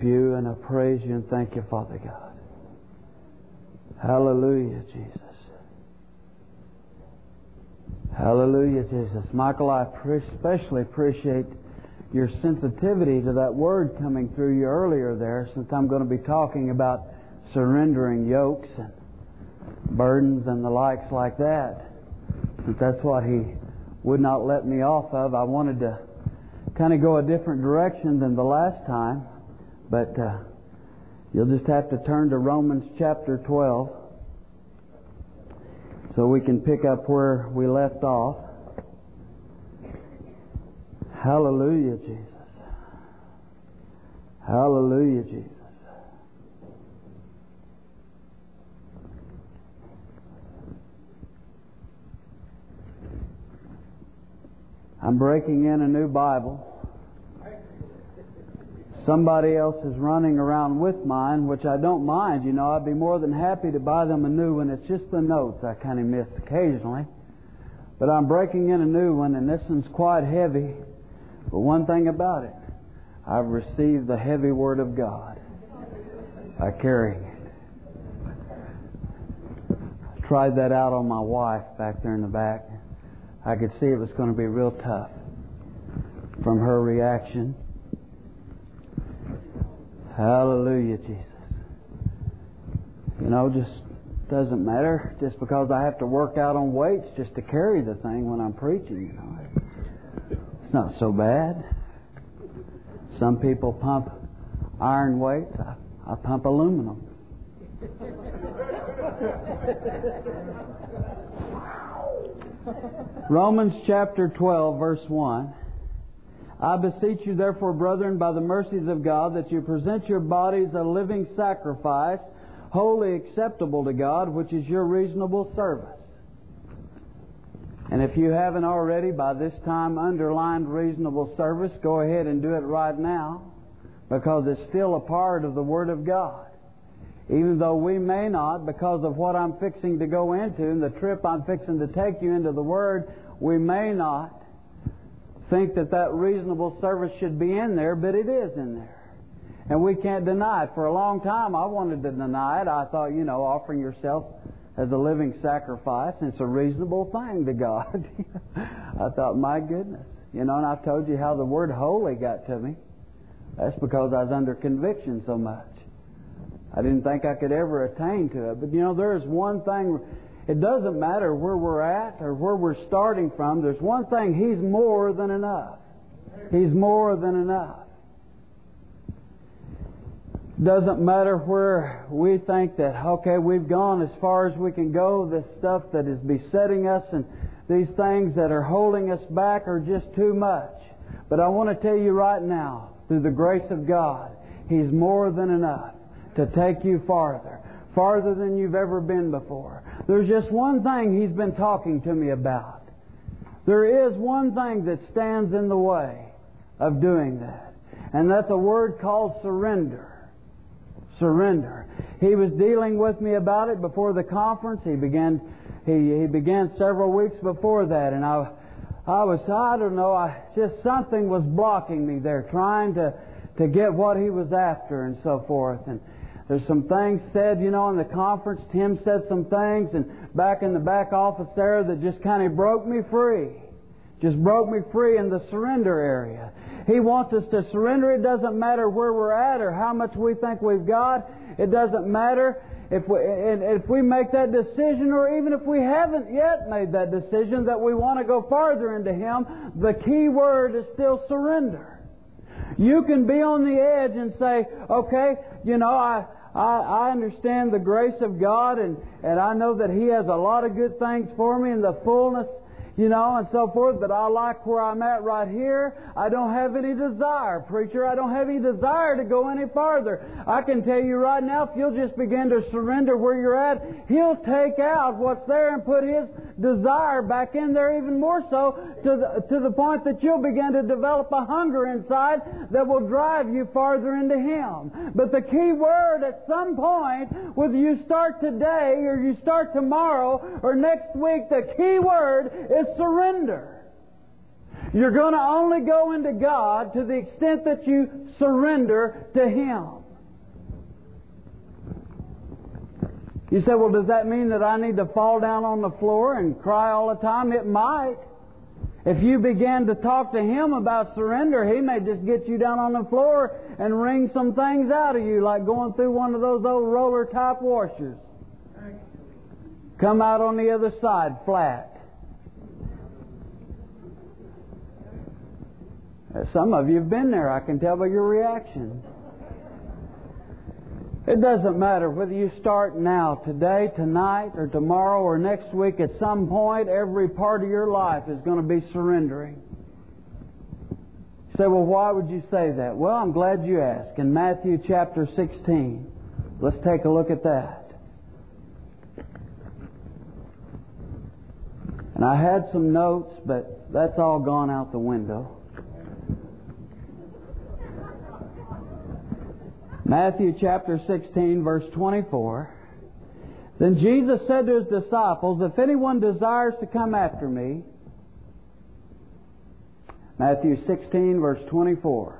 You, and I praise You and thank You, Father God. Hallelujah, Jesus. Hallelujah, Jesus. Michael, I especially appreciate Your sensitivity to that word coming through You earlier there, since I'm going to be talking about surrendering yokes and burdens and the likes like that. But that's what He would not let me off of. I wanted to kind of go a different direction than the last time. But you'll just have to turn to Romans chapter 12 so we can pick up where we left off. Hallelujah, Jesus. Hallelujah, Jesus. I'm breaking in a new Bible. Somebody else is running around with mine, which I don't mind. You know, I'd be more than happy to buy them a new one. It's just the notes I kind of miss occasionally. But I'm breaking in a new one, and this one's quite heavy. But one thing about it, I've received the heavy Word of God by carrying it. I tried that out on my wife back there in the back. I could see it was going to be real tough from her reaction. Hallelujah, Jesus. You know, just doesn't matter. Just because I have to work out on weights just to carry the thing when I'm preaching, you know. It's not so bad. Some people pump iron weights. I pump aluminum. Romans chapter 12, verse 1. I beseech you, therefore, brethren, by the mercies of God, that you present your bodies a living sacrifice, wholly acceptable to God, which is your reasonable service. And if you haven't already by this time underlined reasonable service, go ahead and do it right now, because it's still a part of the Word of God. Even though we may not, because of what I'm fixing to go into and the trip I'm fixing to take you into the Word, we may not think that reasonable service should be in there, but it is in there. And we can't deny it. For a long time I wanted to deny it. I thought, you know, offering yourself as a living sacrifice, it's a reasonable thing to God. I thought, my goodness. You know, and I've told you how the word holy got to me. That's because I was under conviction so much. I didn't think I could ever attain to it. But you know, there's one thing. It doesn't matter where we're at or where we're starting from. There's one thing. He's more than enough. He's more than enough. Doesn't matter where we think that, okay, we've gone as far as we can go. This stuff that is besetting us and these things that are holding us back are just too much. But I want to tell you right now, through the grace of God, He's more than enough to take you farther than you've ever been before. There's just one thing He's been talking to me about. There is one thing that stands in the way of doing that. And that's a word called surrender. Surrender. He was dealing with me about it before the conference. He began several weeks before that. And I don't know, just something was blocking me there, trying to get what he was after and so forth. And there's some things said, you know, in the conference. Tim said some things, and back in the back office there, that just kind of broke me free. Just broke me free in the surrender area. He wants us to surrender. It doesn't matter where we're at or how much we think we've got. It doesn't matter if we make that decision, or even if we haven't yet made that decision that we want to go farther into Him. The key word is still surrender. You can be on the edge and say, okay, you know, I understand the grace of God, and I know that He has a lot of good things for me in the fullness, you know, and so forth, but I like where I'm at right here. I don't have any desire, preacher. I don't have any desire to go any farther. I can tell you right now, if you'll just begin to surrender where you're at, He'll take out what's there and put His desire back in there even more so, to the point that you'll begin to develop a hunger inside that will drive you farther into Him. But the key word at some point, whether you start today or you start tomorrow or next week, the key word is surrender. You're going to only go into God to the extent that you surrender to Him. You say, well, does that mean that I need to fall down on the floor and cry all the time? It might. If you begin to talk to Him about surrender, He may just get you down on the floor and wring some things out of you, like going through one of those old roller type washers. Come out on the other side flat. Some of you have been there, I can tell by your reaction. It doesn't matter whether you start now, today, tonight, or tomorrow, or next week. At some point, every part of your life is going to be surrendering. You say, well, why would you say that? Well, I'm glad you asked. In Matthew chapter 16, let's take a look at that. And I had some notes, but that's all gone out the window. Matthew chapter 16, verse 24. Then Jesus said to His disciples, if anyone desires to come after me, Matthew 16, verse 24.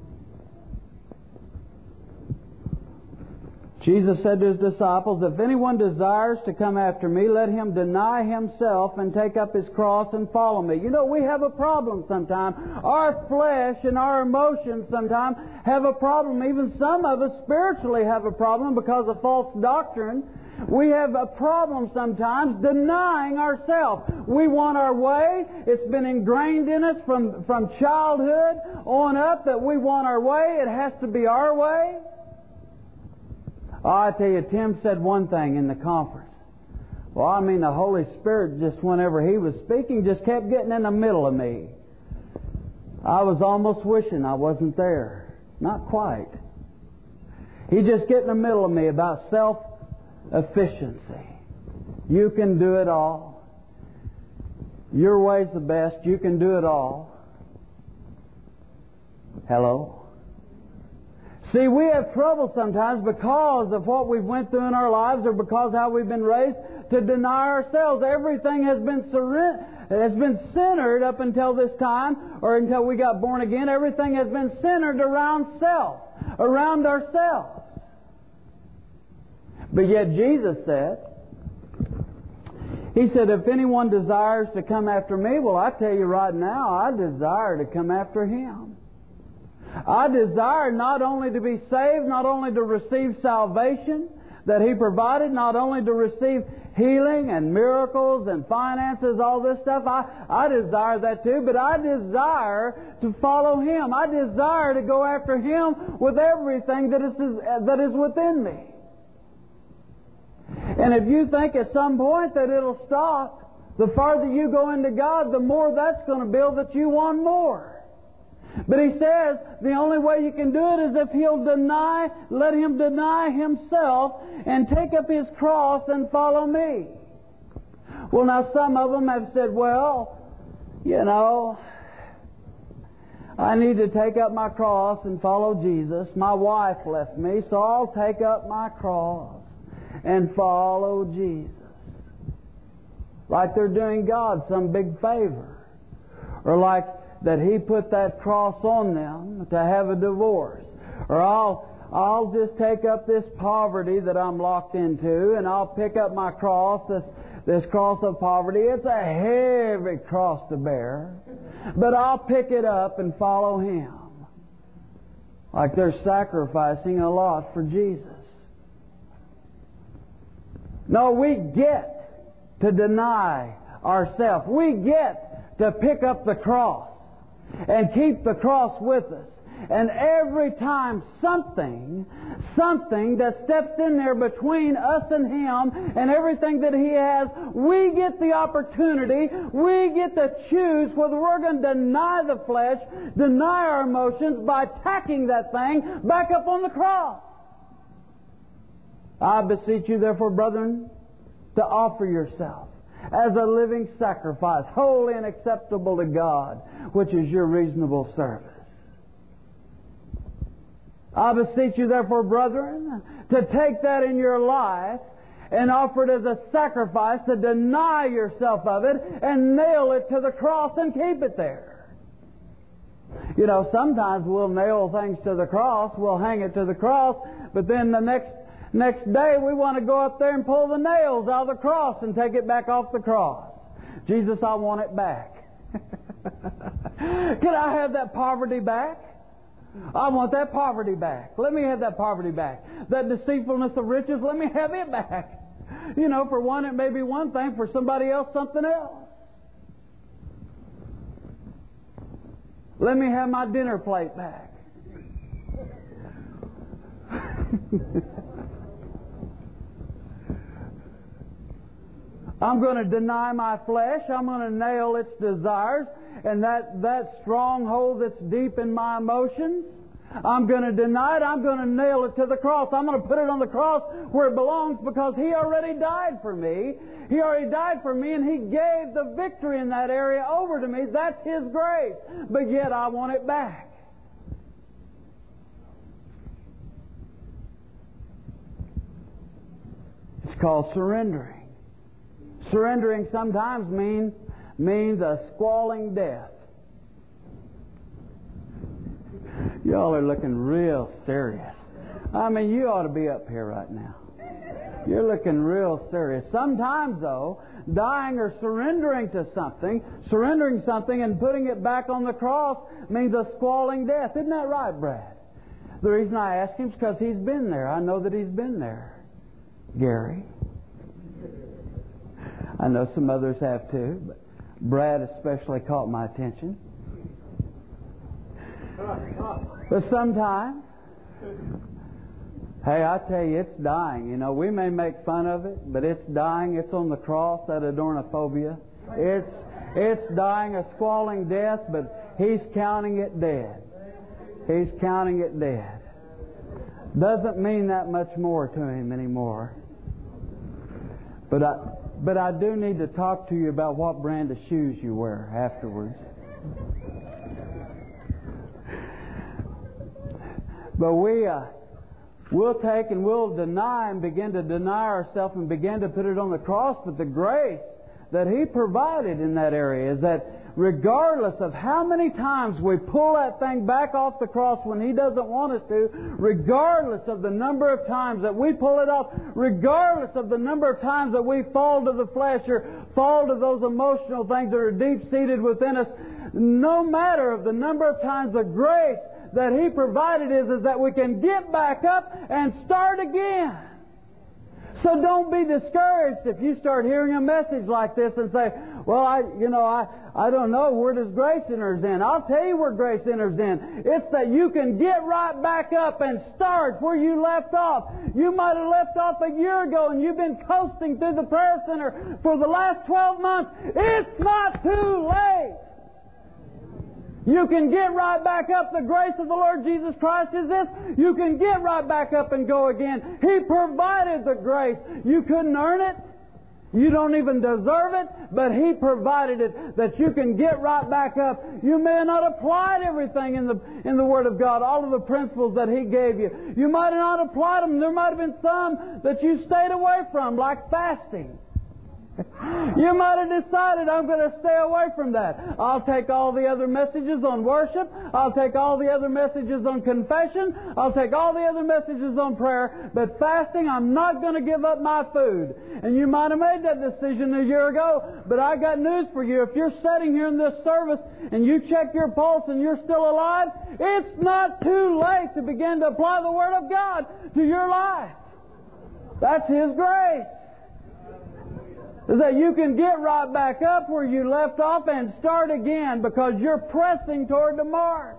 Jesus said to His disciples, if anyone desires to come after me, let him deny himself and take up his cross and follow me. You know, we have a problem sometimes. Our flesh and our emotions sometimes have a problem. Even some of us spiritually have a problem because of false doctrine. We have a problem sometimes denying ourselves. We want our way. It's been ingrained in us from childhood on up that we want our way. It has to be our way. Oh, I tell you, Tim said one thing in the conference. Well, I mean, the Holy Spirit, just whenever he was speaking, just kept getting in the middle of me. I was almost wishing I wasn't there. Not quite. He just get in the middle of me about self-efficiency. You can do it all. Your way's the best. You can do it all. Hello? See, we have trouble sometimes because of what we've went through in our lives or because how we've been raised to deny ourselves. Everything has been centered up until this time or until we got born again. Everything has been centered around self, around ourselves. But yet Jesus said, He said, if anyone desires to come after me, well, I tell you right now, I desire to come after Him. I desire not only to be saved, not only to receive salvation that He provided, not only to receive healing and miracles and finances, all this stuff. I desire that too, but I desire to follow Him. I desire to go after Him with everything that is within me. And if you think at some point that it'll stop, the farther you go into God, the more that's going to build that you want more. But He says the only way you can do it is if He'll let Him deny Himself and take up His cross and follow me. Well, now some of them have said, well, you know, I need to take up my cross and follow Jesus. My wife left me, so I'll take up my cross and follow Jesus. Like they're doing God some big favor. Or like that He put that cross on them to have a divorce. Or I'll just take up this poverty that I'm locked into and I'll pick up my cross, this cross of poverty. It's a heavy cross to bear. But I'll pick it up and follow Him. Like they're sacrificing a lot for Jesus. No, we get to deny ourselves. We get to pick up the cross and keep the cross with us. And every time something that steps in there between us and Him and everything that He has, we get the opportunity, we get to choose whether we're going to deny the flesh, deny our emotions by tacking that thing back up on the cross. I beseech you, therefore, brethren, to offer yourself as a living sacrifice, holy and acceptable to God, which is your reasonable service. I beseech you, therefore, brethren, to take that in your life and offer it as a sacrifice, to deny yourself of it and nail it to the cross and keep it there. You know, sometimes we'll nail things to the cross, we'll hang it to the cross, but then the next day we want to go up there and pull the nails out of the cross and take it back off the cross. Jesus, I want it back. Can I have that poverty back? I want that poverty back. Let me have that poverty back. That deceitfulness of riches, let me have it back. You know, for one it may be one thing, for somebody else something else. Let me have my dinner plate back. I'm going to deny my flesh. I'm going to nail its desires. And that stronghold that's deep in my emotions, I'm going to deny it. I'm going to nail it to the cross. I'm going to put it on the cross where it belongs, because He already died for me. He already died for me, and He gave the victory in that area over to me. That's His grace. But yet I want it back. It's called surrendering. Surrendering sometimes means a squalling death. Y'all are looking real serious. I mean, you ought to be up here right now. You're looking real serious. Sometimes, though, dying or surrendering something and putting it back on the cross means a squalling death. Isn't that right, Brad? The reason I ask him is because he's been there. I know that he's been there. Gary. I know some others have too, but Brad especially caught my attention. But sometimes, hey, I tell you, it's dying. You know, we may make fun of it, but it's dying. It's on the cross, that adornophobia. It's dying a squalling death, but He's counting it dead. He's counting it dead. Doesn't mean that much more to Him anymore. But I do need to talk to you about what brand of shoes you wear afterwards. But we'll take and we'll deny and begin to deny ourselves and begin to put it on the cross. But the grace that He provided in that area is that regardless of how many times we pull that thing back off the cross when He doesn't want us to, regardless of the number of times that we pull it off, regardless of the number of times that we fall to the flesh or fall to those emotional things that are deep-seated within us, no matter of the number of times, the grace that He provided is that we can get back up and start again. So don't be discouraged if you start hearing a message like this and say, well, I don't know, where does grace enters in? I'll tell you where grace enters in. It's that you can get right back up and start where you left off. You might have left off a year ago and you've been coasting through the prayer center for the last 12 months. It's not too late. You can get right back up. The grace of the Lord Jesus Christ is this. You can get right back up and go again. He provided the grace. You couldn't earn it. You don't even deserve it, but He provided it that you can get right back up. You may have not applied everything in the Word of God, all of the principles that He gave you. You might have not applied them. There might have been some that you stayed away from, like fasting. You might have decided, I'm going to stay away from that. I'll take all the other messages on worship. I'll take all the other messages on confession. I'll take all the other messages on prayer. But fasting, I'm not going to give up my food. And you might have made that decision a year ago. But I got news for you. If you're sitting here in this service and you check your pulse and you're still alive, it's not too late to begin to apply the Word of God to your life. That's His grace. Is that you can get right back up where you left off and start again because you're pressing toward the mark.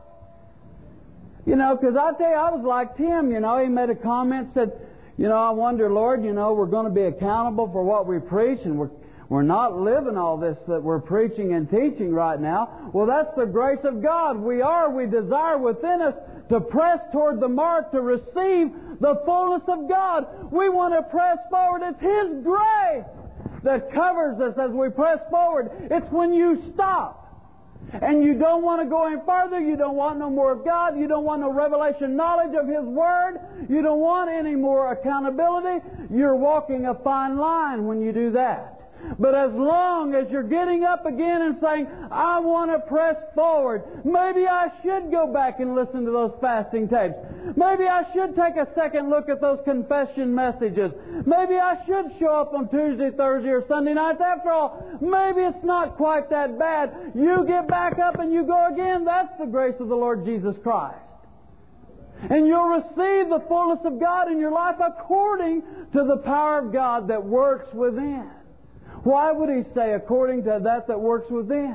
You know, because I tell you, I was like Tim, you know, he made a comment, said, you know, I wonder, Lord, you know, we're going to be accountable for what we preach, and we're not living all this that we're preaching and teaching right now. Well, that's the grace of God. We desire within us to press toward the mark to receive the fullness of God. We want to press forward. It's His grace that covers us as we press forward. It's when you stop and you don't want to go any further, you don't want no more of God, you don't want no revelation knowledge of His Word, you don't want any more accountability. You're walking a fine line when you do that. But as long as you're getting up again and saying, I want to press forward, maybe I should go back and listen to those fasting tapes. Maybe I should take a second look at those confession messages. Maybe I should show up on Tuesday, Thursday, or Sunday nights. After all, maybe it's not quite that bad. You get back up and you go again. That's the grace of the Lord Jesus Christ. And you'll receive the fullness of God in your life according to the power of God that works within. Why would He say according to that works within?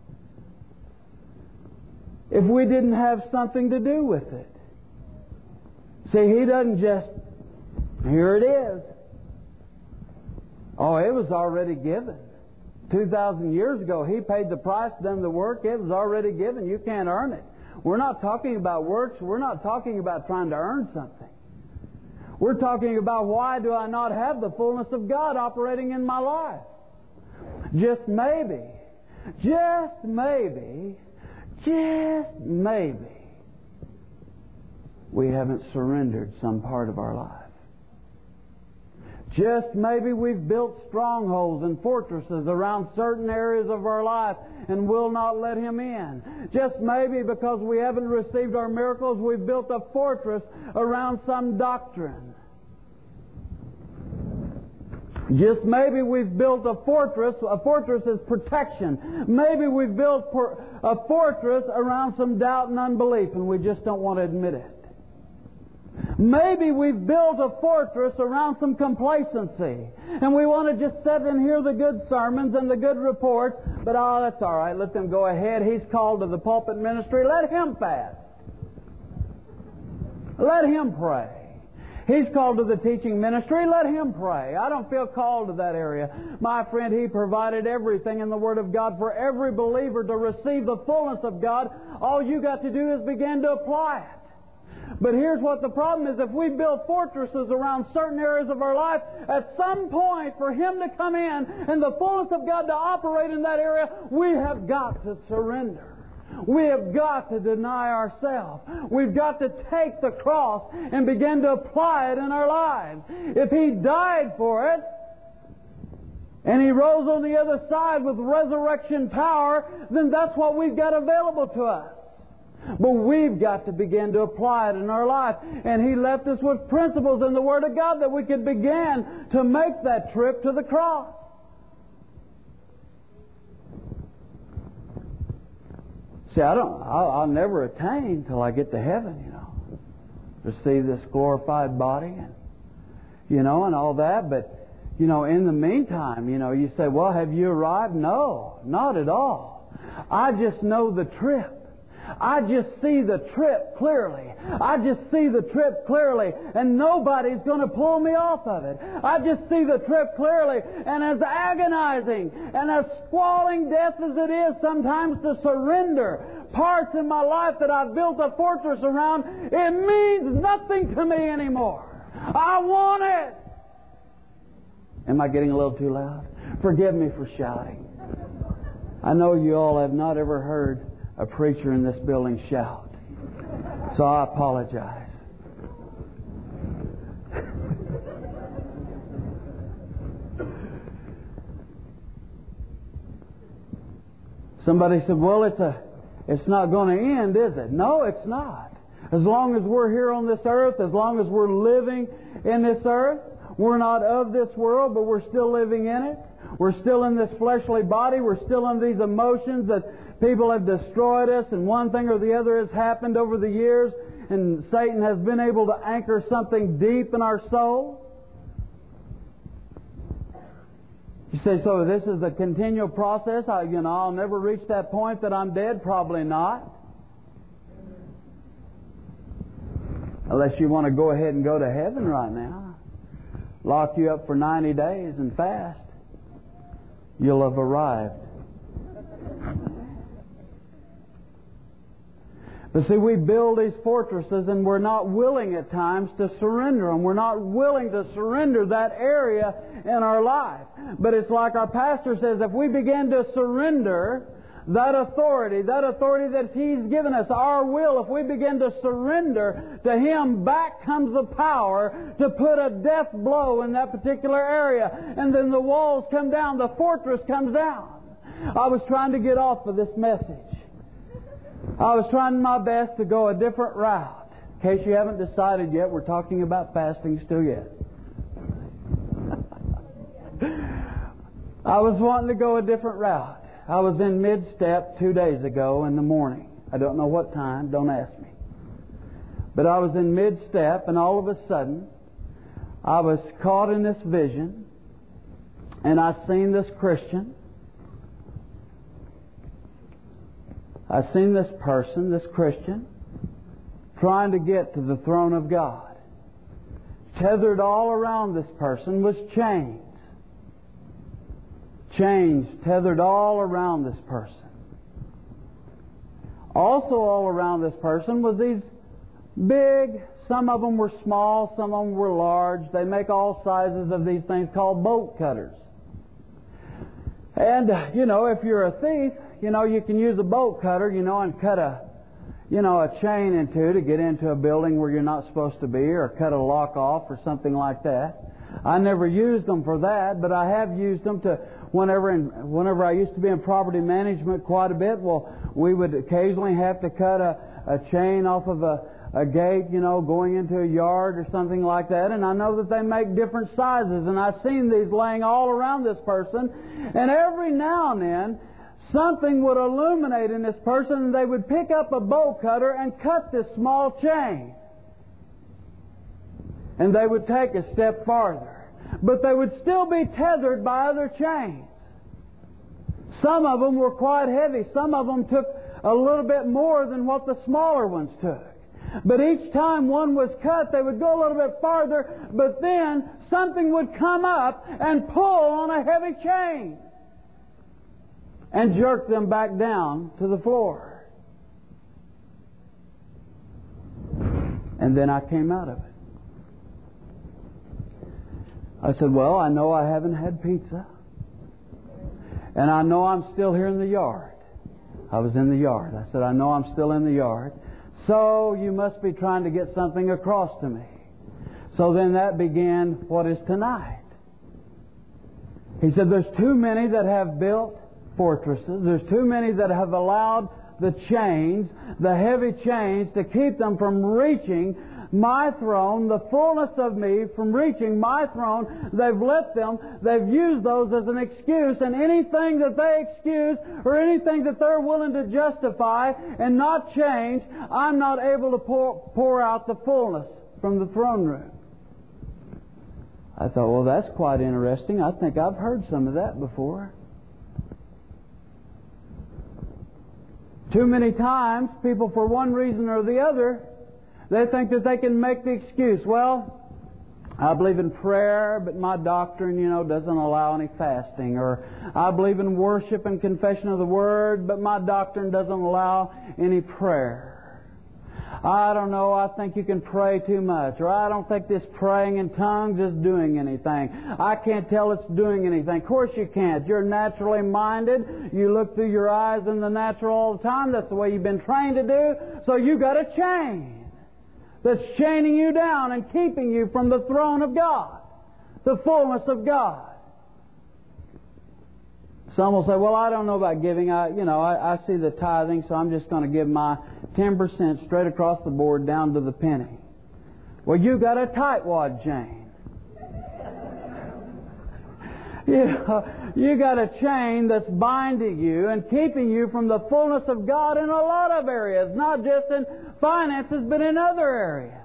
If we didn't have something to do with it. See, He doesn't just, here it is. Oh, it was already given. 2,000 years ago, He paid the price, done the work. It was already given. You can't earn it. We're not talking about works. We're not talking about trying to earn something. We're talking about why do I not have the fullness of God operating in my life? Just maybe, we haven't surrendered some part of our life. Just maybe we've built strongholds and fortresses around certain areas of our life and will not let Him in. Just maybe because we haven't received our miracles, we've built a fortress around some doctrine. Just maybe we've built a fortress. A fortress is protection. Maybe we've built a fortress around some doubt and unbelief, and we just don't want to admit it. Maybe we've built a fortress around some complacency, and we want to just sit and hear the good sermons and the good reports, but that's all right, let them go ahead. He's called to the pulpit ministry. Let him fast. Let him pray. He's called to the teaching ministry. Let him pray. I don't feel called to that area. My friend, He provided everything in the Word of God for every believer to receive the fullness of God. All you got to do is begin to apply it. But here's what the problem is. If we build fortresses around certain areas of our life, at some point for Him to come in and the fullness of God to operate in that area, we have got to surrender. We have got to deny ourselves. We've got to take the cross and begin to apply it in our lives. If He died for it, and He rose on the other side with resurrection power, then that's what we've got available to us. But we've got to begin to apply it in our life. And He left us with principles in the Word of God that we could begin to make that trip to the cross. See, I'll never attain till I get to heaven, receive this glorified body and all that. But, in the meantime, you say, well, have you arrived? No, not at all. I just know the trip. I just see the trip clearly. And nobody's going to pull me off of it. I just see the trip clearly. And as agonizing and as squalling death as it is sometimes to surrender parts in my life that I've built a fortress around, it means nothing to me anymore. I want it. Am I getting a little too loud? Forgive me for shouting. I know you all have not ever heard a preacher in this building shout. So I apologize. Somebody said, well, it's not going to end, is it? No, it's not. As long as we're here on this earth, as long as we're living in this earth, we're not of this world, but we're still living in it. We're still in this fleshly body. We're still in these emotions that people have destroyed us, and one thing or the other has happened over the years, and Satan has been able to anchor something deep in our soul. You say, so this is a continual process? I'll never reach that point that I'm dead? Probably not. Unless you want to go ahead and go to heaven right now. Lock you up for 90 days and fast. You'll have arrived. But see, we build these fortresses and we're not willing at times to surrender them. We're not willing to surrender that area in our life. But it's like our pastor says, if we begin to surrender that authority that He's given us, our will, if we begin to surrender to Him, back comes the power to put a death blow in that particular area. And then the walls come down, the fortress comes down. I was trying to get off of this message. I was trying my best to go a different route. In case you haven't decided yet, we're talking about fasting still yet. I was wanting to go a different route. I was in mid-step 2 days ago in the morning. I don't know what time, don't ask me. But I was in mid-step, and all of a sudden, I was caught in this vision, and I seen this Christian. I seen this person, this Christian, trying to get to the throne of God. Tethered all around this person was chains. Chains tethered all around this person. Also all around this person was these big, some of them were small, some of them were large. They make all sizes of these things called bolt cutters. And, if you're a thief, you can use a bolt cutter, and cut a chain in two to get into a building where you're not supposed to be, or cut a lock off or something like that. I never used them for that, but I have used them to whenever I used to be in property management quite a bit. Well, we would occasionally have to cut a chain off of a gate, going into a yard or something like that. And I know that they make different sizes, and I've seen these laying all around this person. And every now and then, something would illuminate in this person, and they would pick up a bolt cutter and cut this small chain. And they would take a step farther. But they would still be tethered by other chains. Some of them were quite heavy. Some of them took a little bit more than what the smaller ones took. But each time one was cut, they would go a little bit farther, but then something would come up and pull on a heavy chain and jerk them back down to the floor. And then I came out of it. I said, well, I know I haven't had pizza. And I know I'm still here in the yard. I was in the yard. I said, I know I'm still in the yard. So you must be trying to get something across to me. So then that began what is tonight. He said, there's too many that have built fortresses. There's too many that have allowed the chains, the heavy chains, to keep them from reaching my throne, the fullness of me, from reaching my throne. They've used those as an excuse, and anything that they excuse or anything that they're willing to justify and not change, I'm not able to pour out the fullness from the throne room. I thought, well, that's quite interesting. I think I've heard some of that before. Too many times, people, for one reason or the other, they think that they can make the excuse. Well, I believe in prayer, but my doctrine, doesn't allow any fasting. Or I believe in worship and confession of the Word, but my doctrine doesn't allow any prayer. I don't know, I think you can pray too much. Or I don't think this praying in tongues is doing anything. I can't tell it's doing anything. Of course you can't. You're naturally minded. You look through your eyes in the natural all the time. That's the way you've been trained to do. So you've got a chain that's chaining you down and keeping you from the throne of God, the fullness of God. Some will say, well, I don't know about giving. I see the tithing, so I'm just going to give my 10% straight across the board down to the penny. Well, you got a tightwad chain. You got a chain that's binding you and keeping you from the fullness of God in a lot of areas, not just in finances, but in other areas.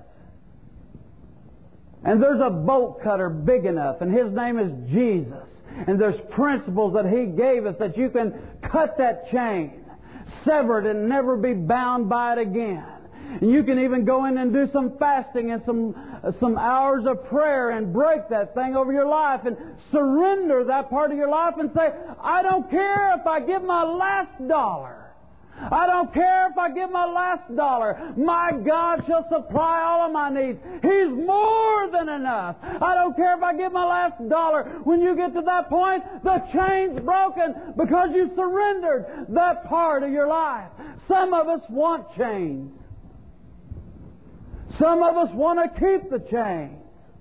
And there's a bolt cutter big enough, and His name is Jesus. And there's principles that He gave us that you can cut that chain, sever it, and never be bound by it again. And you can even go in and do some fasting and some hours of prayer and break that thing over your life and surrender that part of your life and say, I don't care if I give my last dollar. I don't care if I give my last dollar. My God shall supply all of my needs. He's more than enough. I don't care if I give my last dollar. When you get to that point, the chain's broken because you surrendered that part of your life. Some of us want chains. Some of us want to keep the chains.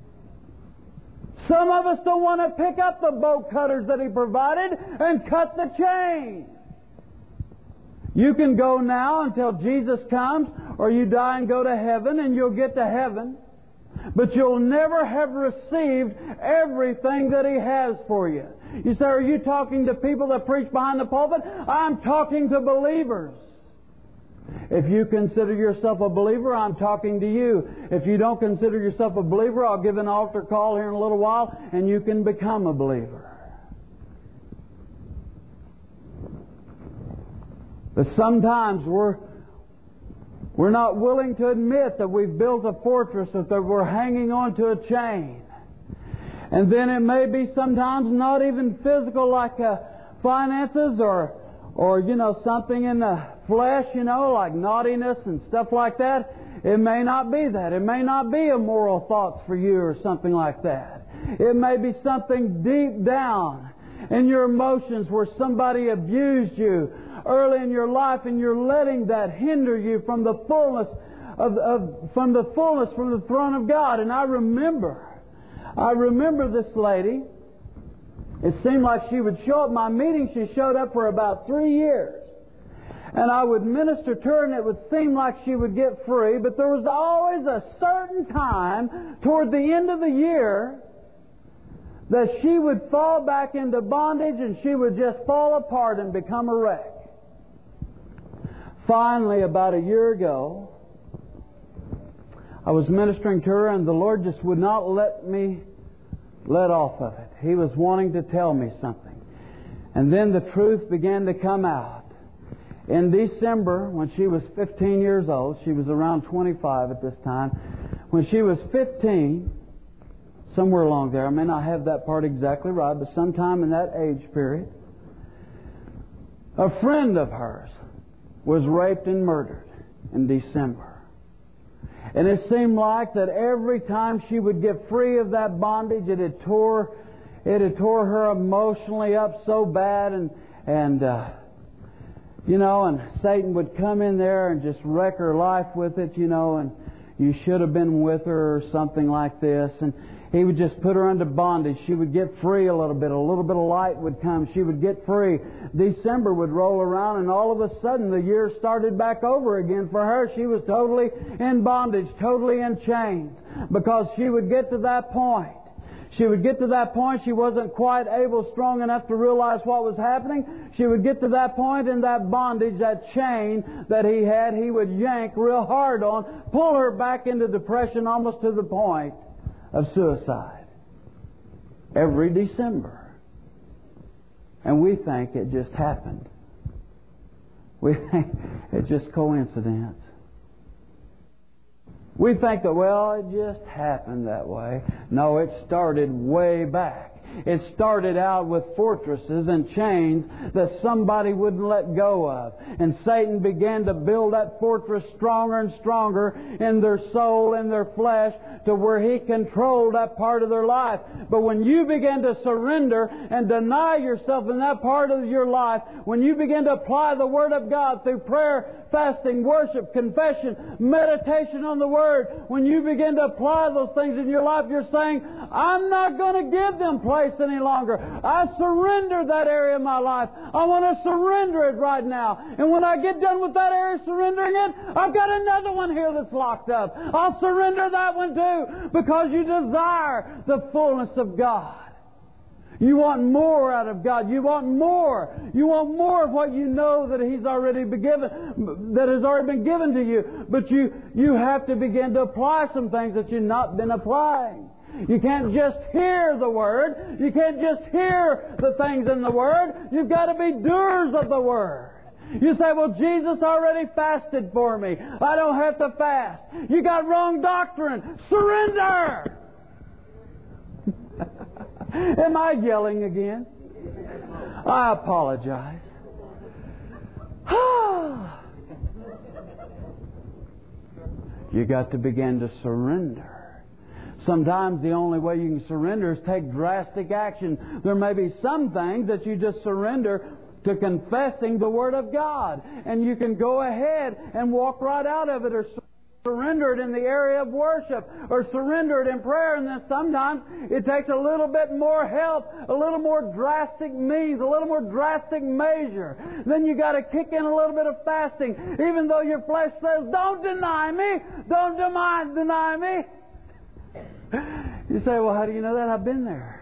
Some of us don't want to pick up the bolt cutters that He provided and cut the chain. You can go now until Jesus comes, or you die and go to heaven, and you'll get to heaven. But you'll never have received everything that He has for you. You say, are you talking to people that preach behind the pulpit? I'm talking to believers. If you consider yourself a believer, I'm talking to you. If you don't consider yourself a believer, I'll give an altar call here in a little while, and you can become a believer. But sometimes we're not willing to admit that we've built a fortress, or that we're hanging on to a chain. And then it may be sometimes not even physical, like finances or something in the flesh, like naughtiness and stuff like that. It may not be that. It may not be immoral thoughts for you or something like that. It may be something deep down in your emotions where somebody abused you early in your life, and you're letting that hinder you from the fullness from the throne of God. And I remember this lady. It seemed like she would show up my meeting. She showed up for about 3 years. And I would minister to her, and it would seem like she would get free. But there was always a certain time toward the end of the year that she would fall back into bondage, and she would just fall apart and become a wreck. Finally, about a year ago, I was ministering to her, and the Lord just would not let me let off of it. He was wanting to tell me something. And then the truth began to come out. In December, when she was 15 years old, she was around 25 at this time. When she was 15, somewhere along there, I may not have that part exactly right, but sometime in that age period, a friend of hers was raped and murdered in December. And it seemed like that every time she would get free of that bondage, it had tore her emotionally up so bad, and Satan would come in there and just wreck her life with it, and you should have been with her or something like this. And he would just put her under bondage. She would get free a little bit of light would come. She would get free. December would roll around, and all of a sudden the year started back over again for her. She was totally in bondage, totally in chains, because she would get to that point. She would get to that point. She wasn't quite strong enough to realize what was happening. She would get to that point in that bondage, that chain that he had, he would yank real hard on, pull her back into depression, almost to the point of suicide. Every December. And we think it just happened. We think it's just coincidence. We think that, it just happened that way. No, it started way back. It started out with fortresses and chains that somebody wouldn't let go of. And Satan began to build that fortress stronger and stronger in their soul, in their flesh, to where he controlled that part of their life. But when you begin to surrender and deny yourself in that part of your life, when you begin to apply the Word of God through prayer, fasting, worship, confession, meditation on the Word, when you begin to apply those things in your life, you're saying, I'm not going to give them place any longer. I surrender that area of my life. I want to surrender it right now. And when I get done with that area, surrendering it, I've got another one here that's locked up. I'll surrender that one too, because you desire the fullness of God. You want more out of God. You want more. You want more of what you know that He's already been given, that has already been given to you. But you have to begin to apply some things that you've not been applying. You can't just hear the Word. You can't just hear the things in the Word. You've got to be doers of the Word. You say, Jesus already fasted for me. I don't have to fast. You got wrong doctrine. Surrender! Am I yelling again? I apologize. You got to begin to surrender. Sometimes the only way you can surrender is take drastic action. There may be some things that you just surrender to confessing the Word of God. And you can go ahead and walk right out of it, or surrender it in the area of worship, or surrender it in prayer. And then sometimes it takes a little bit more help, a little more drastic means, a little more drastic measure. Then you got to kick in a little bit of fasting, even though your flesh says, "Don't deny me, don't deny me." You say, "Well, how do you know that?" I've been there.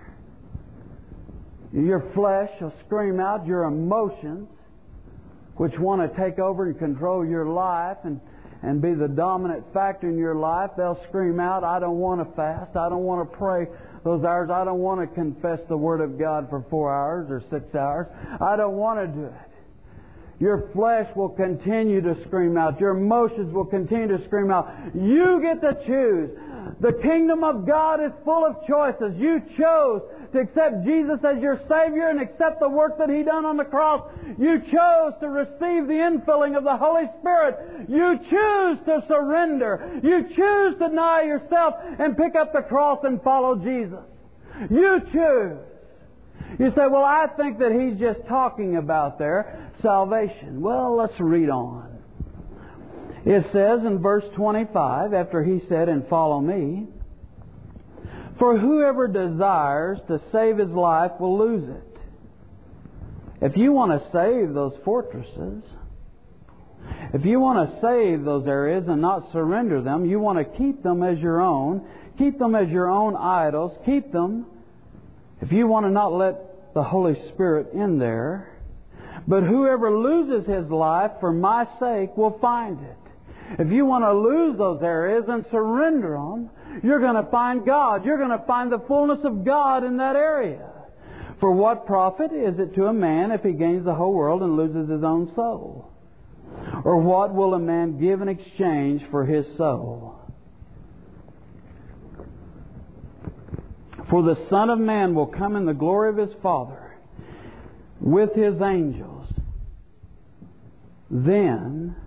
Your flesh will scream out, your emotions, which want to take over and control your life and be the dominant factor in your life. They'll scream out, "I don't want to fast. I don't want to pray those hours. I don't want to confess the Word of God for 4 hours or 6 hours. I don't want to do it." Your flesh will continue to scream out. Your emotions will continue to scream out. You get to choose. The kingdom of God is full of choices. You chose to accept Jesus as your Savior and accept the work that He done on the cross. You chose to receive the infilling of the Holy Spirit. You choose to surrender. You choose to deny yourself and pick up the cross and follow Jesus. You choose. You say, "Well, I think that he's just talking about their salvation." Well, let's read on. It says in verse 25, after He said, "And follow me, for whoever desires to save his life will lose it." If you want to save those fortresses, if you want to save those areas and not surrender them, you want to keep them as your own, keep them as your own idols, keep them, if you want to not let the Holy Spirit in there. But whoever loses his life for my sake will find it. If you want to lose those areas and surrender them, you're going to find God. You're going to find the fullness of God in that area. For what profit is it to a man if he gains the whole world and loses his own soul? Or what will a man give in exchange for his soul? For the Son of Man will come in the glory of His Father with His angels. Then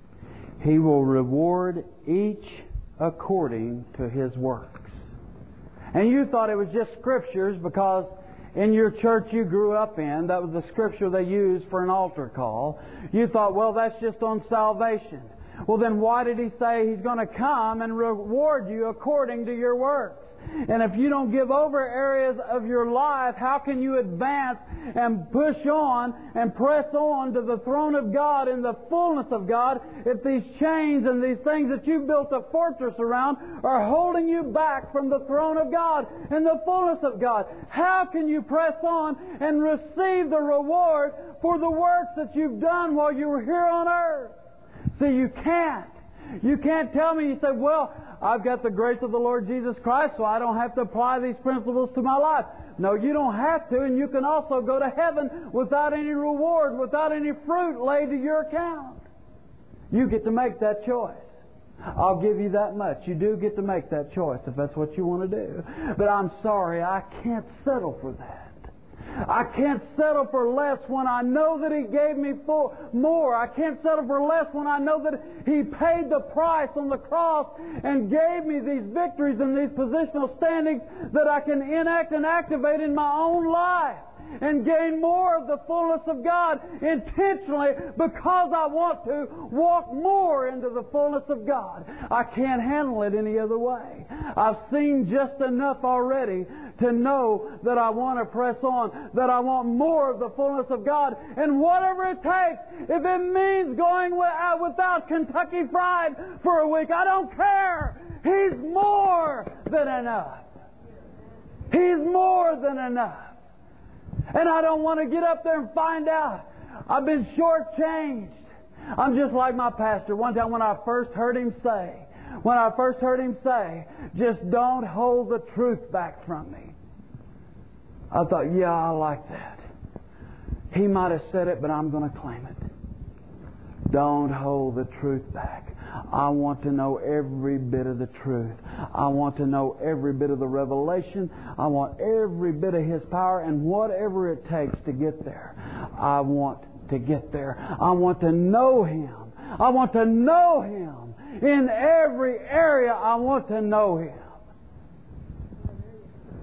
He will reward each according to his works. And you thought it was just scriptures because in your church you grew up in, that was the scripture they used for an altar call. You thought, well, that's just on salvation. Well, then why did He say He's going to come and reward you according to your works? And if you don't give over areas of your life, how can you advance and push on and press on to the throne of God in the fullness of God if these chains and these things that you've built a fortress around are holding you back from the throne of God and the fullness of God? How can you press on and receive the reward for the works that you've done while you were here on earth? See, you can't. You can't tell me, you say, "Well, I've got the grace of the Lord Jesus Christ, so I don't have to apply these principles to my life." No, you don't have to, and you can also go to heaven without any reward, without any fruit laid to your account. You get to make that choice. I'll give you that much. You do get to make that choice if that's what you want to do. But I'm sorry, I can't settle for that. I can't settle for less when I know that He gave me more. I can't settle for less when I know that He paid the price on the cross and gave me these victories and these positional standings that I can enact and activate in my own life and gain more of the fullness of God intentionally because I want to walk more into the fullness of God. I can't handle it any other way. I've seen just enough already to know that I want to press on, that I want more of the fullness of God. And whatever it takes, if it means going without Kentucky Fried for a week, I don't care. He's more than enough. He's more than enough. And I don't want to get up there and find out I've been shortchanged. I'm just like my pastor. One time when I first heard him say, "Just don't hold the truth back from me," I thought, yeah, I like that. He might have said it, but I'm going to claim it. Don't hold the truth back. I want to know every bit of the truth. I want to know every bit of the revelation. I want every bit of His power, and whatever it takes to get there, I want to get there. I want to know Him. I want to know Him. In every area, I want to know Him.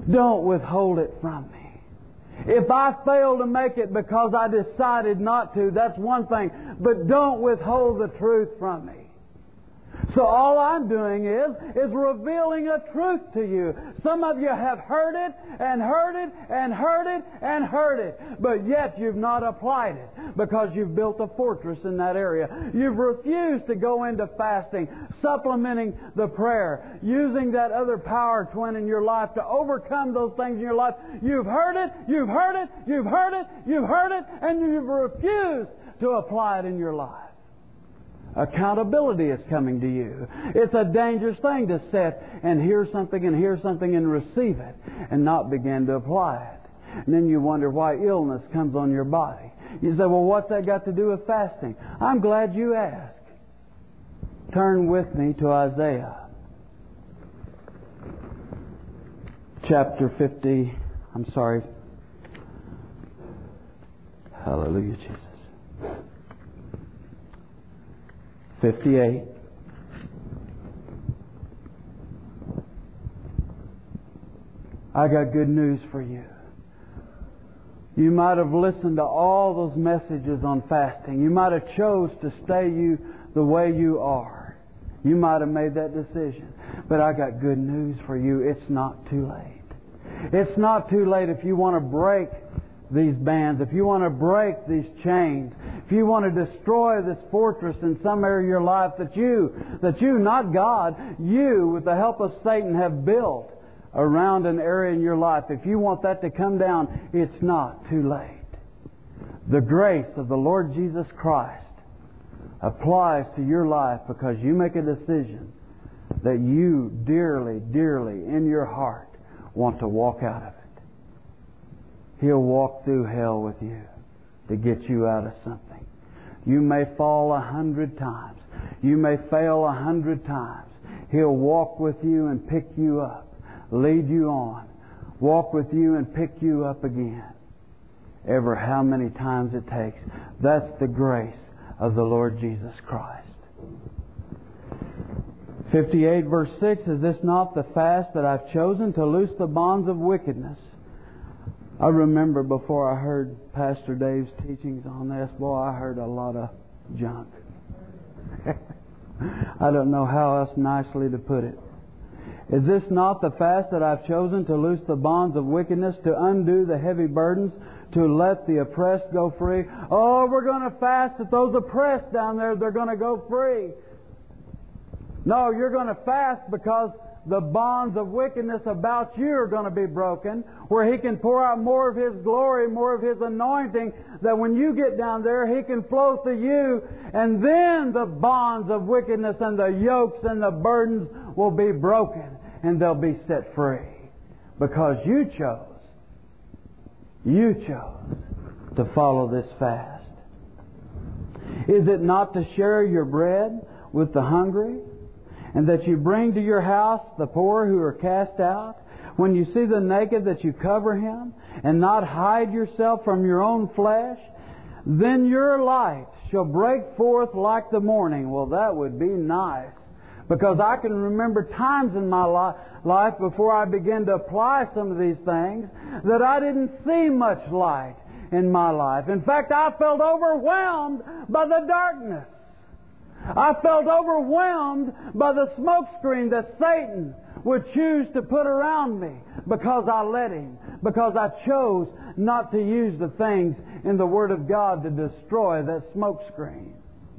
don't withhold it from me. If I fail to make it because I decided not to, that's one thing. But don't withhold the truth from me. So all I'm doing is revealing a truth to you. Some of you have heard it and heard it and heard it and heard it, but yet you've not applied it because you've built a fortress in that area. You've refused to go into fasting, supplementing the prayer, using that other power twin in your life to overcome those things in your life. You've heard it, you've heard it, you've heard it, you've heard it, and you've refused to apply it in your life. Accountability is coming to you. It's a dangerous thing to sit and hear something and receive it and not begin to apply it. And then you wonder why illness comes on your body. You say, well, what's that got to do with fasting? I'm glad you asked. Turn with me to Isaiah chapter 50. Hallelujah, Jesus. 58. I got good news for you. You might have listened to all those messages on fasting. You might have chose to stay the way you are. You might have made that decision. But I got good news for you. It's not too late. It's not too late if you want to break these bands, if you want to break these chains, if you want to destroy this fortress in some area of your life that you, not God, you, with the help of Satan, have built around an area in your life. If you want that to come down, it's not too late. The grace of the Lord Jesus Christ applies to your life because you make a decision that you dearly, dearly in your heart want to walk out of it. He'll walk through hell with you to get you out of something. You may fall 100 times. You may fail 100 times. He'll walk with you and pick you up, lead you on, walk with you and pick you up again. Ever how many times it takes. That's the grace of the Lord Jesus Christ. 58 verse 6, is this not the fast that I've chosen to loose the bonds of wickedness? I remember before I heard Pastor Dave's teachings on this, boy, I heard a lot of junk. I don't know how else nicely to put it. Is this not the fast that I've chosen to loose the bonds of wickedness, to undo the heavy burdens, to let the oppressed go free? Oh, we're going to fast that those oppressed down there, they're going to go free. No, you're going to fast because the bonds of wickedness about you are going to be broken, where He can pour out more of His glory, more of His anointing, that when you get down there, He can flow through you, and then the bonds of wickedness and the yokes and the burdens will be broken, and they'll be set free. Because you chose to follow this fast. Is it not to share your bread with the hungry, and that you bring to your house the poor who are cast out? When you see the naked, that you cover him, and not hide yourself from your own flesh? Then your light shall break forth like the morning. Well, that would be nice. Because I can remember times in my life before I began to apply some of these things that I didn't see much light in my life. In fact, I felt overwhelmed by the darkness. I felt overwhelmed by the smoke screen that Satan would choose to put around me because I let him, because I chose not to use the things in the Word of God to destroy that smoke screen.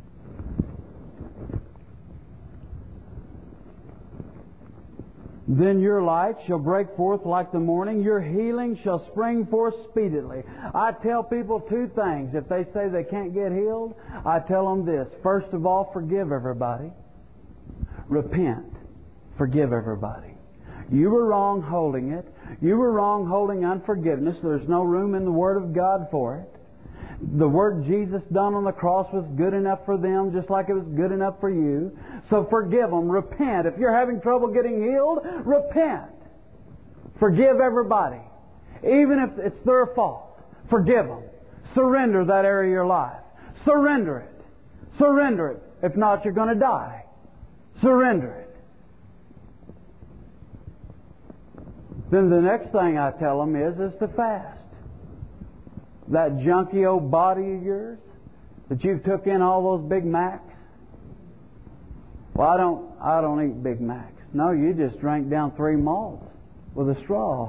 Then your light shall break forth like the morning. Your healing shall spring forth speedily. I tell people two things. If they say they can't get healed, I tell them this. First of all, forgive everybody. Repent. Forgive everybody. You were wrong holding it. You were wrong holding unforgiveness. There's no room in the Word of God for it. The work Jesus done on the cross was good enough for them, just like it was good enough for you. So forgive them. Repent. If you're having trouble getting healed, repent. Forgive everybody. Even if it's their fault. Forgive them. Surrender that area of your life. Surrender it. Surrender it. If not, you're going to die. Surrender it. Then the next thing I tell them is to fast. That junky old body of yours that you've took in all those Big Macs. Well, I don't eat Big Macs. No, you just drank down 3 malts with a straw.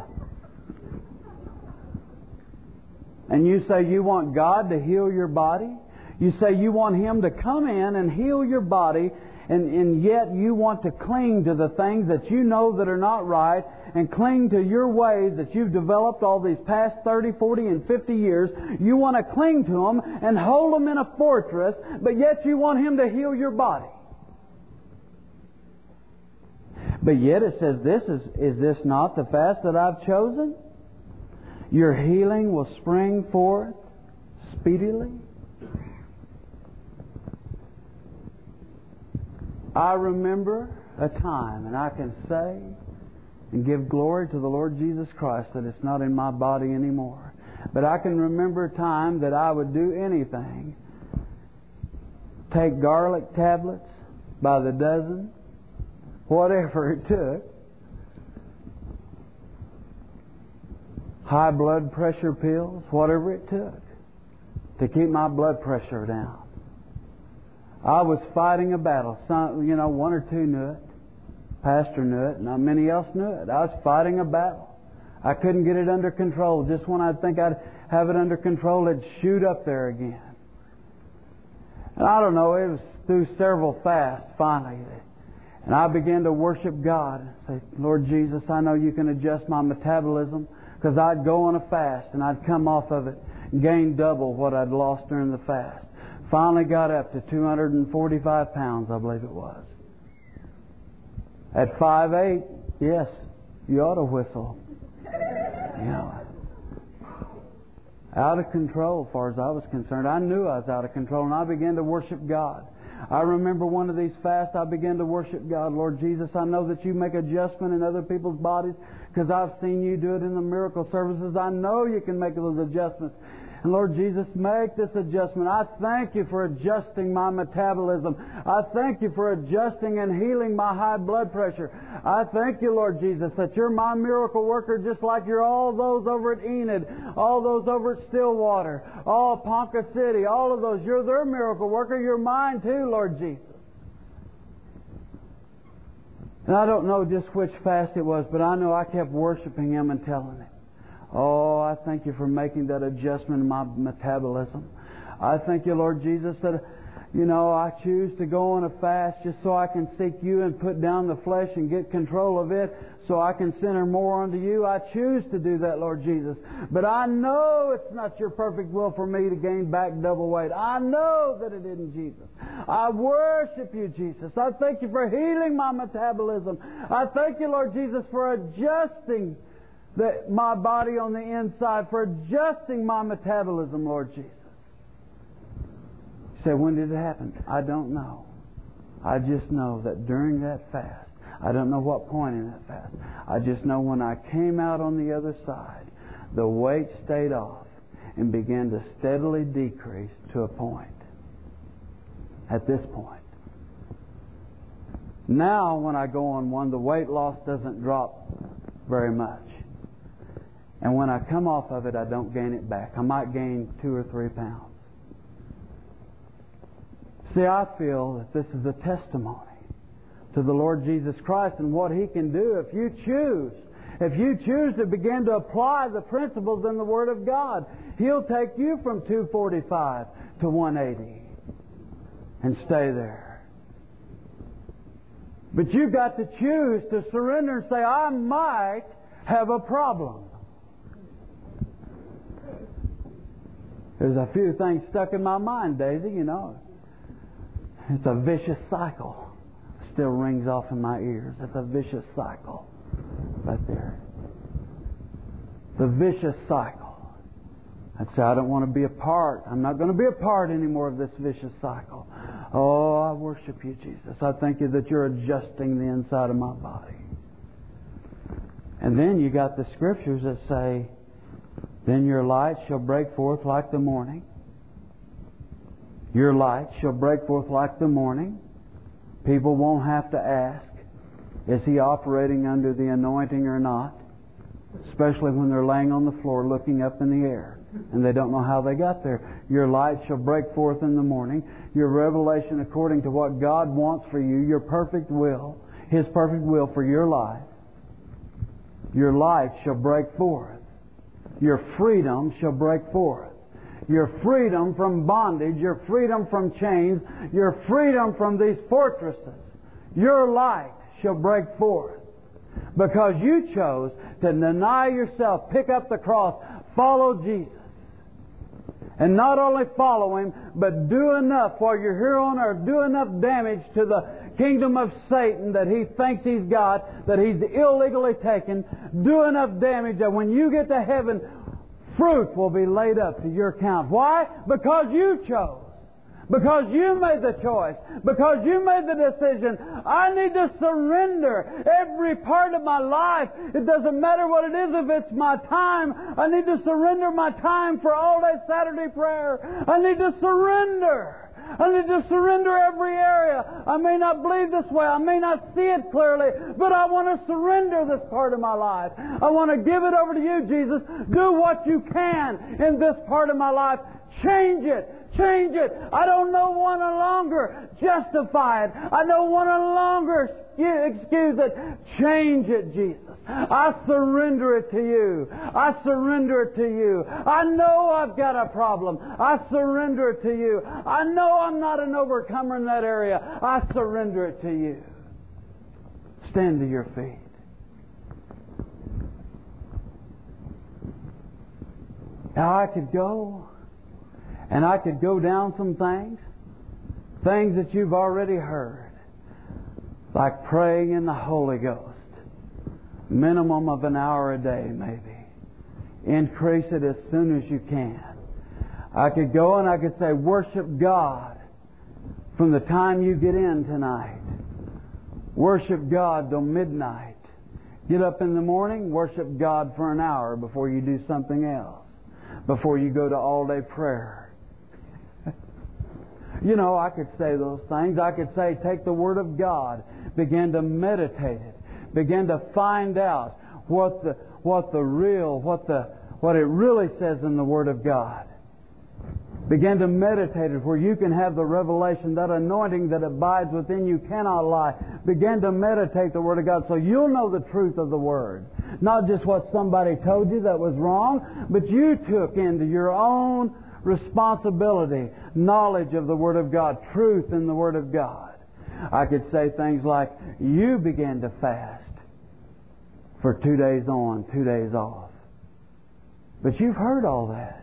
And you say you want God to heal your body? You say you want Him to come in and heal your body, and yet you want to cling to the things that you know that are not right, and cling to your ways that you've developed all these past 30, 40, and 50 years. You want to cling to them and hold them in a fortress, but yet you want Him to heal your body. But yet it says is this not the fast that I've chosen? Your healing will spring forth speedily. I remember a time, and I can say and give glory to the Lord Jesus Christ that it's not in my body anymore. But I can remember a time that I would do anything. Take garlic tablets by the dozen, whatever it took. High blood pressure pills, whatever it took to keep my blood pressure down. I was fighting a battle. Some, one or two knew it. Pastor knew it. Not many else knew it. I was fighting a battle. I couldn't get it under control. Just when I'd think I'd have it under control, it'd shoot up there again. And I don't know, it was through several fasts finally. And I began to worship God and say, Lord Jesus, I know you can adjust my metabolism, because I'd go on a fast and I'd come off of it and gain double what I'd lost during the fast. Finally got up to 245 pounds, I believe it was. At 5'8", yes, you ought to whistle. Out of control as far as I was concerned. I knew I was out of control, and I began to worship God. I remember one of these fasts, I began to worship God. Lord Jesus, I know that you make adjustment in other people's bodies, because I've seen you do it in the miracle services. I know you can make those adjustments. And Lord Jesus, make this adjustment. I thank you for adjusting my metabolism. I thank you for adjusting and healing my high blood pressure. I thank you, Lord Jesus, that you're my miracle worker, just like you're all those over at Enid, all those over at Stillwater, all Ponca City, all of those. You're their miracle worker. You're mine too, Lord Jesus. And I don't know just which fast it was, but I know I kept worshiping Him and telling Him, oh, I thank you for making that adjustment in my metabolism. I thank you, Lord Jesus, that, I choose to go on a fast just so I can seek you and put down the flesh and get control of it so I can center more onto you. I choose to do that, Lord Jesus. But I know it's not your perfect will for me to gain back double weight. I know that it isn't, Jesus. I worship you, Jesus. I thank you for healing my metabolism. I thank you, Lord Jesus, for adjusting my body on the inside, for adjusting my metabolism, Lord Jesus. You say, when did it happen? I don't know. I just know that during that fast, I don't know what point in that fast, I just know when I came out on the other side, the weight stayed off and began to steadily decrease to a point. At this point. Now, when I go on one, the weight loss doesn't drop very much. And when I come off of it, I don't gain it back. I might gain 2 or 3 pounds. See, I feel that this is a testimony to the Lord Jesus Christ and what He can do if you choose. If you choose to begin to apply the principles in the Word of God, He'll take you from 245 to 180 and stay there. But you've got to choose to surrender and say, I might have a problem. There's a few things stuck in my mind, Daisy, It's a vicious cycle. It still rings off in my ears. It's a vicious cycle. Right there. The vicious cycle. I'd say, I don't want to be a part. I'm not going to be a part anymore of this vicious cycle. Oh, I worship you, Jesus. I thank you that you're adjusting the inside of my body. And then you got the scriptures that say, then your light shall break forth like the morning. Your light shall break forth like the morning. People won't have to ask, is he operating under the anointing or not? especially when they're laying on the floor looking up in the air and they don't know how they got there. Your light shall break forth in the morning. Your revelation according to what God wants for you, your perfect will, His perfect will for your life. Your light shall break forth. Your freedom shall break forth. Your freedom from bondage, your freedom from chains, your freedom from these fortresses. Your light shall break forth. Because you chose to deny yourself, pick up the cross, follow Jesus. And not only follow Him, but do enough while you're here on earth, do enough damage to the kingdom of Satan that he thinks he's got, that he's illegally taken. Do enough damage that when you get to heaven, fruit will be laid up to your account. Why? Because you chose. Because you made the choice. Because you made the decision. I need to surrender every part of my life. It doesn't matter what it is. If it's my time, I need to surrender my time for all-day Saturday prayer. I need to surrender. I need to surrender every area. I may not believe this way. I may not see it clearly. But I want to surrender this part of my life. I want to give it over to you, Jesus. Do what you can in this part of my life. Change it. Change it. I don't no want to longer justify it. I don't want to longer excuse it. Change it, Jesus. I surrender it to you. I surrender it to you. I know I've got a problem. I surrender it to you. I know I'm not an overcomer in that area. I surrender it to you. Stand to your feet. Now I could go. And I could go down some things that you've already heard, like praying in the Holy Ghost, minimum of an hour a day maybe. Increase it as soon as you can. I could go and I could say, worship God from the time you get in tonight. Worship God till midnight. Get up in the morning, worship God for an hour before you do something else, before you go to all-day prayer. You know, I could say those things. I could say, take the Word of God, begin to meditate it, begin to find out what it really says in the Word of God. Begin to meditate it where you can have the revelation, that anointing that abides within you cannot lie. Begin to meditate the Word of God so you'll know the truth of the Word. Not just what somebody told you that was wrong, but you took into your own responsibility knowledge of the Word of God, truth in the Word of God. I could say things like, you began to fast for 2 days on, 2 days off. But you've heard all that.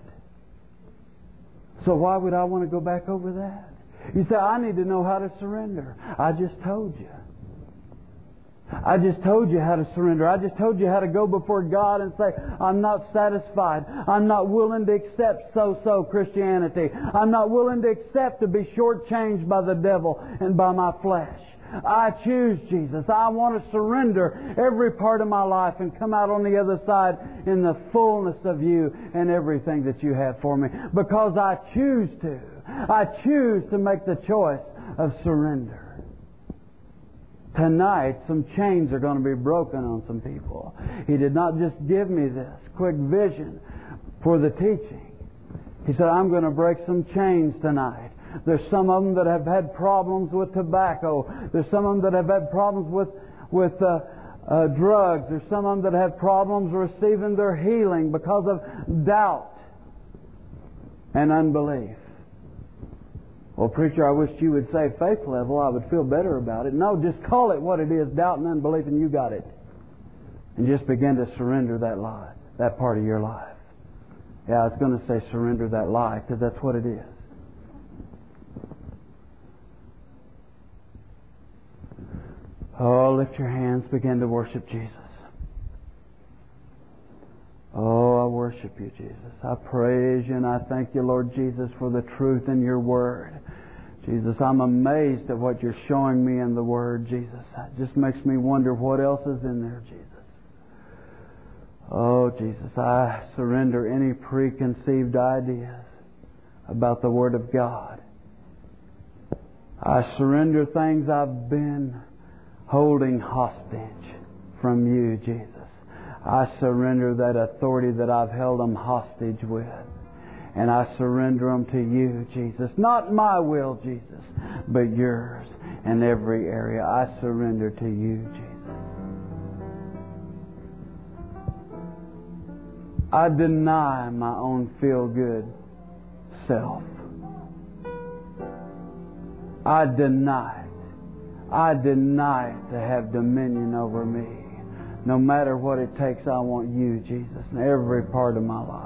So why would I want to go back over that? You say, I need to know how to surrender. I just told you. I just told you how to surrender. I just told you how to go before God and say, I'm not satisfied. I'm not willing to accept so-so Christianity. I'm not willing to accept to be shortchanged by the devil and by my flesh. I choose Jesus. I want to surrender every part of my life and come out on the other side in the fullness of you and everything that you have for me. Because I choose to. I choose to make the choice of surrender. Tonight, some chains are going to be broken on some people. He did not just give me this quick vision for the teaching. He said, I'm going to break some chains tonight. There's some of them that have had problems with tobacco. There's some of them that have had problems with drugs. There's some of them that have problems receiving their healing because of doubt and unbelief. Well, preacher, I wish you would say faith level. I would feel better about it. No, just call it what it is, doubt and unbelief, and you got it. And just begin to surrender that life, that part of your life. Yeah, it's going to say surrender that life, because that's what it is. Oh, lift your hands, begin to worship Jesus. Oh, I worship you, Jesus. I praise you and I thank you, Lord Jesus, for the truth in your Word. Jesus, I'm amazed at what you're showing me in the Word, Jesus. It just makes me wonder what else is in there, Jesus. Oh, Jesus, I surrender any preconceived ideas about the Word of God. I surrender things I've been holding hostage from you, Jesus. I surrender that authority that I've held them hostage with. And I surrender them to You, Jesus. Not my will, Jesus, but Yours in every area. I surrender to You, Jesus. I deny my own feel-good self. I deny it. I deny it to have dominion over me. No matter what it takes, I want You, Jesus, in every part of my life.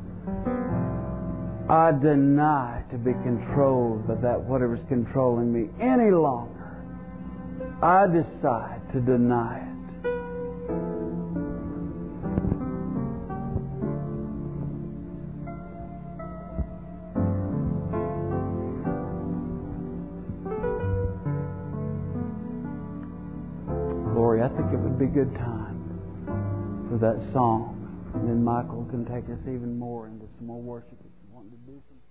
I deny to be controlled by that whatever's controlling me any longer. I decide to deny it. Lori, I think it would be a good time for that song. And then Michael can take us even more into some more worship if you want to do some.